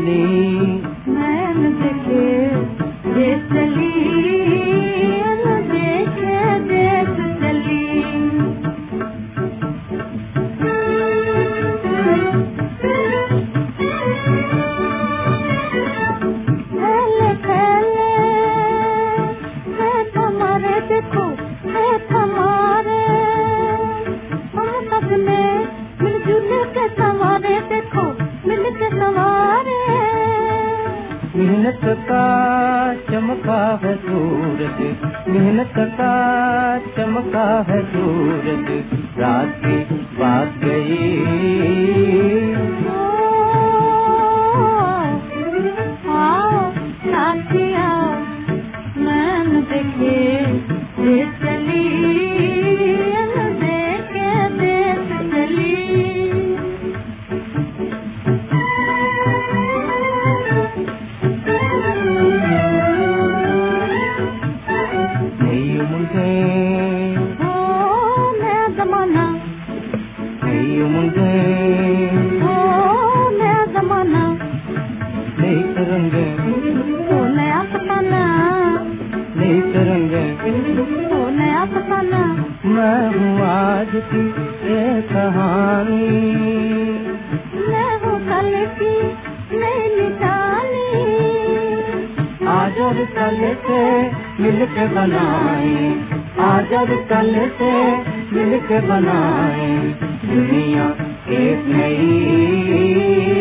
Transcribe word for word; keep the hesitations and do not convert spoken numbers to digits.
चली, नैन देखे देश चली, देखे देश चली। फैले फैले है हमारे, देखो है हमारे, हम सबने मिलजुल के संवारे, देखो मिल के संवारे। मेहनत का चमका है सूरज, मेहनत का चमका है सूरज, रात की बात गई। आओ साथिया नैन देखे देश चली, देखे देश चली। नई उम्र ओ नया जमाना, नई उम्र ओ नया जमाना, नई तरंगे, ओ नया फसाना, नई तरंगे, ओ नया फसाना। मैं हूँ आज की ये कहानी, मैं हूँ कल की नई निशानी। आज और कल से मिल के बनाए, आज और कल से मिल के बनाए दुनिया एक नई।